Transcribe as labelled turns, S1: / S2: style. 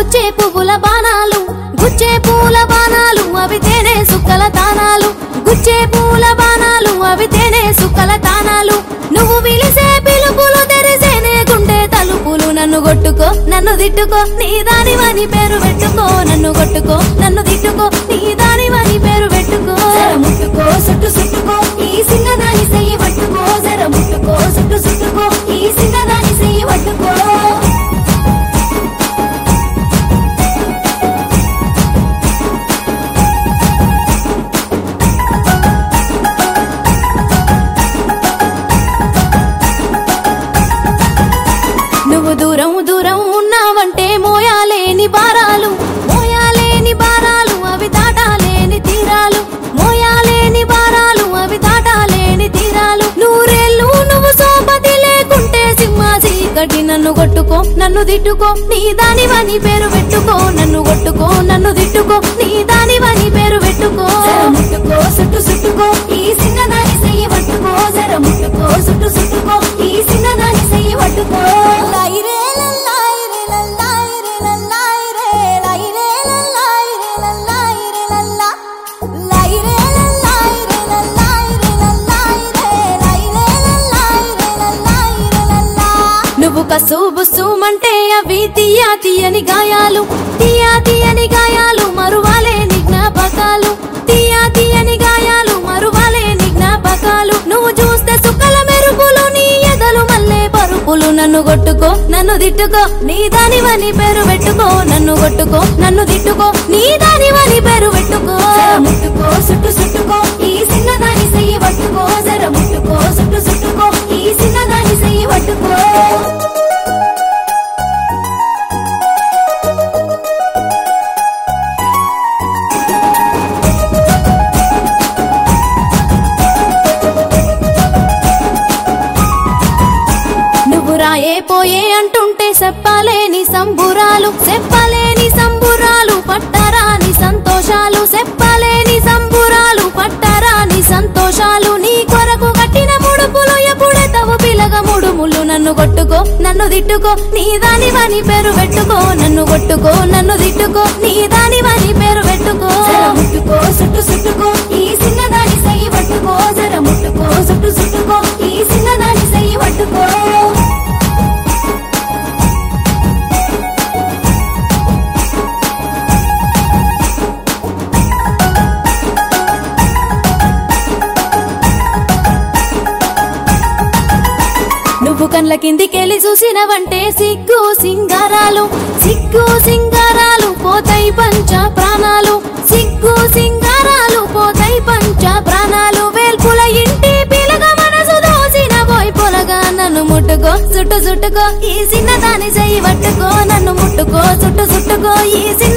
S1: గుచ్చే పువ్వుల బాణాలు గుచ్చే పూల బాణాలు అవి తేనె సుక్కల తానాలు గుచ్చే పూల బాణాలు అవి తేనె సుక్కల తానాలు నువ్వు విలిసే పిలుపులు తెరిసేనే గుండె తలుపులు నన్ను కొట్టుకో నన్ను దిట్టుకో నీ దానివని పేరు పెట్టుకో నన్ను కొట్టుకో నన్ను దిట్టుకో నీ దానివని పేరు పెట్టుకో జర ముట్టుకో సుట్టు సుట్టుకో ఈ సిన్నదాని చెయ్యి పట్టుకో జర ముట్టుకో సుట్టు సుట్టుకో ఈ సిన్నదాని చెయ్యి పట్టుకో నువ్వు దూరం దూరం ఉన్నావంటే మోయాలేని భారాలు అవి దాటాలేని తీరాలు మోయాలేని భారాలు అవి దాటాలేని తీరాలు నూరేళ్ళు నువ్వు సోపతి లేకుంటే సింహ చీకటి నన్ను కొట్టుకో నన్ను దిట్టుకో నీ దానివని పేరు పెట్టుకో నన్ను కొట్టుకో నన్ను దిట్టుకో నీ దానివని పేరు పెట్టుకో ముట్టుకో సుట్టు సుట్టుకో ఈ సిన్నదాని చెయ్యి పట్టుకో జర ముట్టుకో సుట్టు సుట్టుకో ఈ సిన్నదాని చెయ్యి పట్టుకో నువ్వు కసుబుసుమంటే అవి తీయా తీయని గాయాలు తీయా తీయని గాయాలు మరువాలేని జ్ఞాపకాలు తీయా తీయని గాయాలు మరువాలేని జ్ఞాపకాలు నువ్వు చూస్తే సుక్కల మెరుపులు నీ ఎదలు మల్లె పరుపులు నన్ను కొట్టుకో నన్ను దిట్టుకో నీ దానివని పేరు పెట్టుకో నన్ను కొట్టుకో నన్ను దిట్టుకో నీ దానివని పేరు పెట్టుకో ముట్టుకో సుట్టు సుట్టుకో ఈ సిన్నదాని చెయ్యి పట్టుకో జర ముట్టుకో సుట్టు సుట్టుకో ఈ సిన్నదాని చెయ్యి పట్టుకో రాయే పోయే అంటుంటే చెప్పలేని సంబురాలు పట్టరాని సంతోషాలు చెప్పలేని సంబురాలు పట్టరాని సంతోషాలు నీ కొరకు కట్టిన ముడుపులు ఎప్పుడెతవు పిలగ ముడుములు నన్ను కొట్టుకో నన్ను దిట్టుకో నీ దానివని పేరు పెట్టుకో నన్ను కొట్టుకో నన్ను దిట్టుకో నీ దానివని పేరు పెట్టుకో ముట్టుకో సుట్టు సుట్టుకో ఈ సిన్నదాని చెయ్యి పట్టుకో జర ముట్టుకో సుట్టు సుట్టుకో ఈ సిన్నదాని చెయ్యి పట్టుకో నువ్వు కండ్ల కిందికెళ్ళి చూసినవంటే సిగ్గు సింగారాలు పోతాయి పంచ ప్రాణాలు సిగ్గు సింగారాలు పోతాయి పంచ ప్రాణాలు వేల్పుల ఇంటి పిలగ మనసు దోసిన పోయి పొలగా నన్ను ముట్టుకో సుట్టు సుట్టుకో ఈ సిన్నదాని చెయ్యి పట్టుకో నన్ను ముట్టుకో సుట్టు సుట్టుకో ఈ